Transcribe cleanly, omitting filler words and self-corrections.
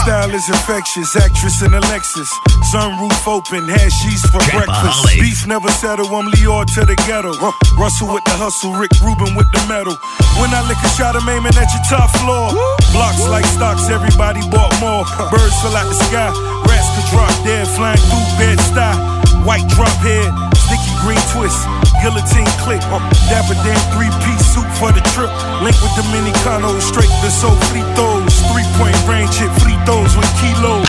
style is infectious, actress in a Lexus. Sunroof open, hashies for breakfast. Beef never settle, I'm Lior to the ghetto. Russell with the hustle, Rick Rubin with the metal. When I lick a shot, I'm aiming at your top floor. Blocks like stocks, everybody bought more. Birds fell out the sky, rats could drop dead, flying through Bed-Stuy. White drop head, sticky green twist, guillotine click. Dapper Dan 3-piece suit for the trip. Link with Dominicano, straight to Soul Fritos. 3-point range hit free throws with kilos.